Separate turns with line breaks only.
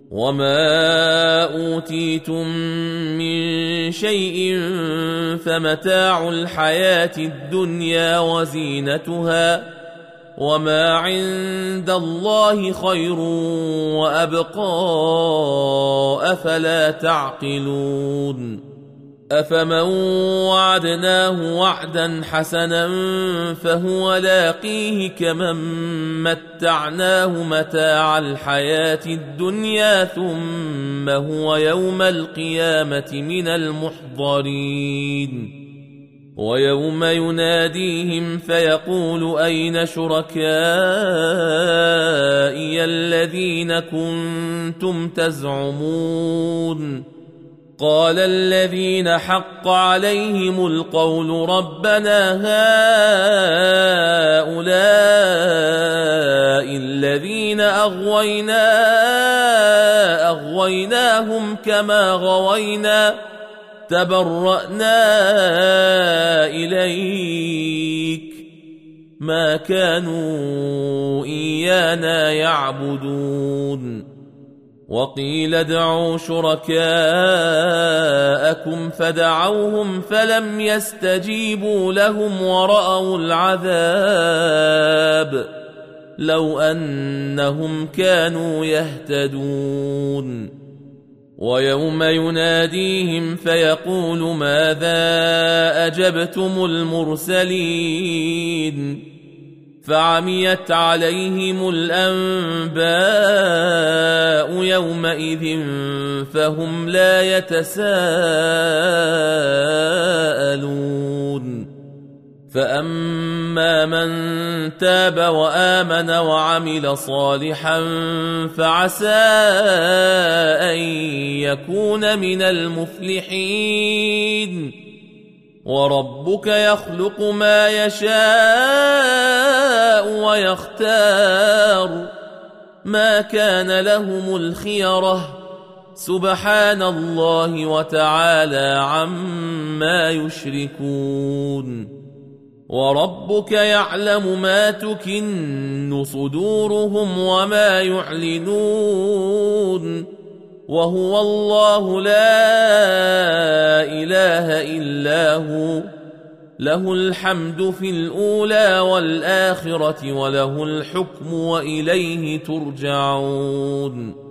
وما أوتيتم من شيء فمتاع الحياة الدنيا وزينتها وما عند الله خير وأبقى أفلا تعقلون أفمن وعدناه وعدا حسنا فهو لاقيه كمن متعناه متاع الحياة الدنيا ثم هو يوم القيامة من المحضرين ويوم يناديهم فيقول أين شركائي الذين كنتم تزعمون قال الذين حق عليهم القول ربنا هؤلاء الذين أغويناهم كما غوينا تبرأنا إليك ما كانوا إيانا يعبدون وقيل ادعوا شركاءكم فدعوهم فلم يستجيبوا لهم ورأوا العذاب لو أنهم كانوا يهتدون ويوم يناديهم فيقول ماذا أجبتم المرسلين فعميت عليهم الأنباء يومئذ فهم لا يتساءلون فأما من تاب وآمن وعمل صالحا فعسى أن يكون من المفلحين وربك يخلق ما يشاء ويختار ما كان لهم الخيرة سبحان الله وتعالى عما يشركون وربك يعلم ما تكن صدورهم وما يعلنون وهو الله لا إله إلا هو له الحمد في الأولى والآخرة وله الحكم وإليه ترجعون